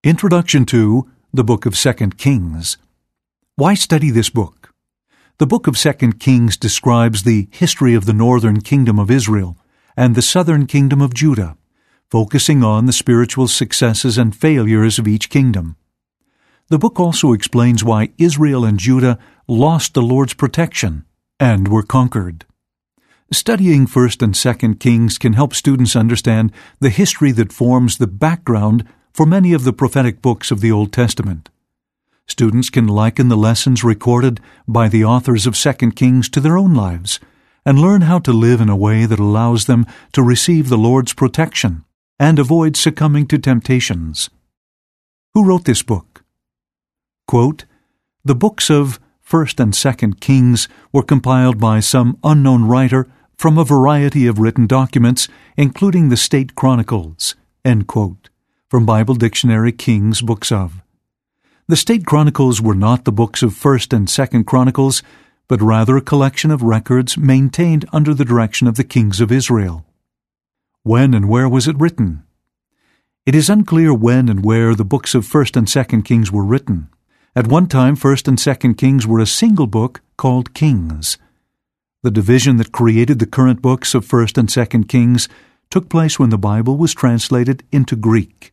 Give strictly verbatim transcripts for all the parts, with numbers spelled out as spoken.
Introduction to the Book of Second Kings. Why study this book? The Book of Second Kings describes the history of the northern kingdom of Israel and the southern kingdom of Judah, focusing on the spiritual successes and failures of each kingdom. The book also explains why Israel and Judah lost the Lord's protection and were conquered. Studying First and Second Kings can help students understand the history that forms the background for many of the prophetic books of the Old Testament. Students can liken the lessons recorded by the authors of Second Kings to their own lives and learn how to live in a way that allows them to receive the Lord's protection and avoid succumbing to temptations. Who wrote this book? Quote, "The books of First and Second Kings were compiled by some unknown writer from a variety of written documents, including the State Chronicles," end quote, from Bible Dictionary Kings Books of. The State Chronicles were not the books of First and Second Chronicles, but rather a collection of records maintained under the direction of the kings of Israel. When and where was it written? It is unclear when and where the books of First and Second Kings were written. At one time, First and Second Kings were a single book called Kings. The division that created the current books of First and Second Kings took place when the Bible was translated into Greek.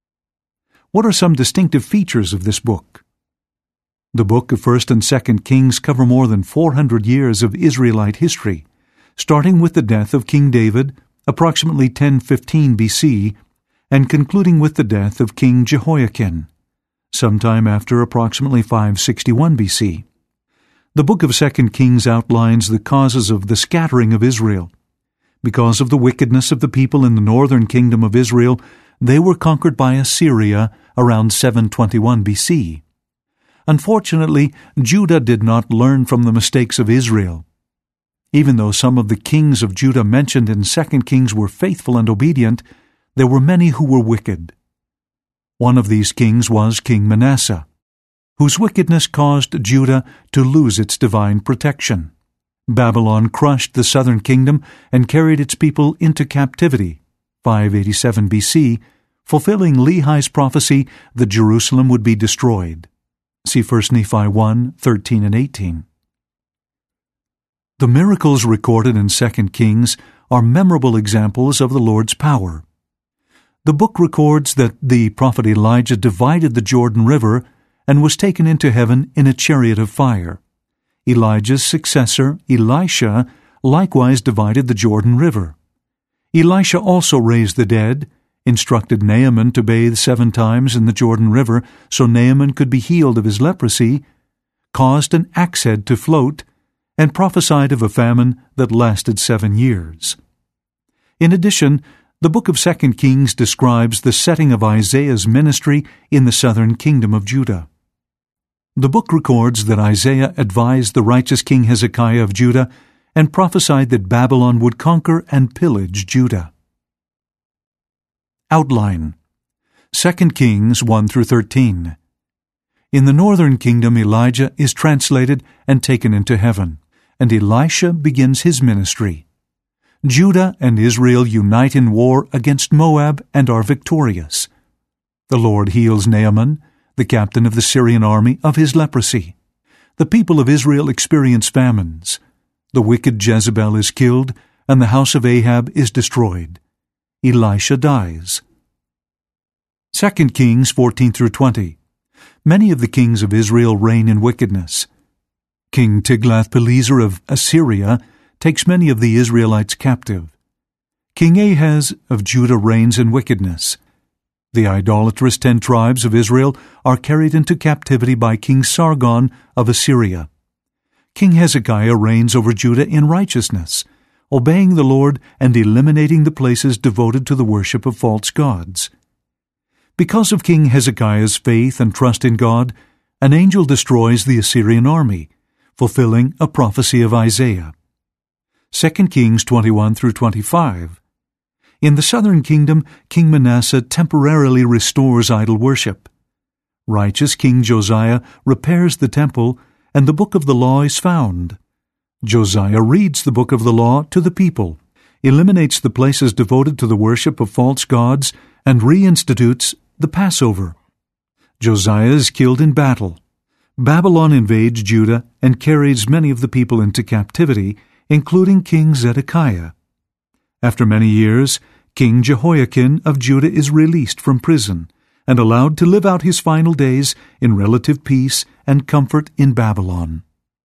What are some distinctive features of this book? The book of First and Second Kings cover more than four hundred years of Israelite history, starting with the death of King David, approximately ten fifteen B C, and concluding with the death of King Jehoiakim, sometime after approximately five sixty-one B C. The book of Second Kings outlines the causes of the scattering of Israel. Because of the wickedness of the people in the northern kingdom of Israel, they were conquered by Assyria around seven twenty-one B C. Unfortunately, Judah did not learn from the mistakes of Israel. Even though some of the kings of Judah mentioned in Second Kings were faithful and obedient, there were many who were wicked. One of these kings was King Manasseh, whose wickedness caused Judah to lose its divine protection. Babylon crushed the southern kingdom and carried its people into captivity, five eighty-seven B C, fulfilling Lehi's prophecy that Jerusalem would be destroyed. See First Nephi one, thirteen and eighteen. The miracles recorded in Second Kings are memorable examples of the Lord's power. The book records that the prophet Elijah divided the Jordan River and was taken into heaven in a chariot of fire. Elijah's successor, Elisha, likewise divided the Jordan River. Elisha also raised the dead, instructed Naaman to bathe seven times in the Jordan River so Naaman could be healed of his leprosy, caused an axe head to float, and prophesied of a famine that lasted seven years. In addition, the book of Second Kings describes the setting of Isaiah's ministry in the southern kingdom of Judah. The book records that Isaiah advised the righteous King Hezekiah of Judah and prophesied that Babylon would conquer and pillage Judah. Outline: Second Kings one through thirteen. In the northern kingdom, Elijah is translated and taken into heaven, and Elisha begins his ministry. Judah and Israel unite in war against Moab and are victorious. The Lord heals Naaman, the captain of the Syrian army, of his leprosy. The people of Israel experience famines. The wicked Jezebel is killed, and the house of Ahab is destroyed. Elisha dies. Second Kings fourteen through twenty. Many of the kings of Israel reign in wickedness. King Tiglath-Pileser of Assyria takes many of the Israelites captive. King Ahaz of Judah reigns in wickedness. The idolatrous ten tribes of Israel are carried into captivity by King Sargon of Assyria. King Hezekiah reigns over Judah in righteousness, obeying the Lord and eliminating the places devoted to the worship of false gods. Because of King Hezekiah's faith and trust in God, an angel destroys the Assyrian army, fulfilling a prophecy of Isaiah. Second Kings twenty-one through twenty-five. In the southern kingdom, King Manasseh temporarily restores idol worship. Righteous King Josiah repairs the temple, and the book of the law is found. Josiah reads the book of the law to the people, eliminates the places devoted to the worship of false gods, and reinstitutes the Passover. Josiah is killed in battle. Babylon invades Judah and carries many of the people into captivity, including King Zedekiah. After many years, King Jehoiakim of Judah is released from prison and allowed to live out his final days in relative peace and comfort in Babylon.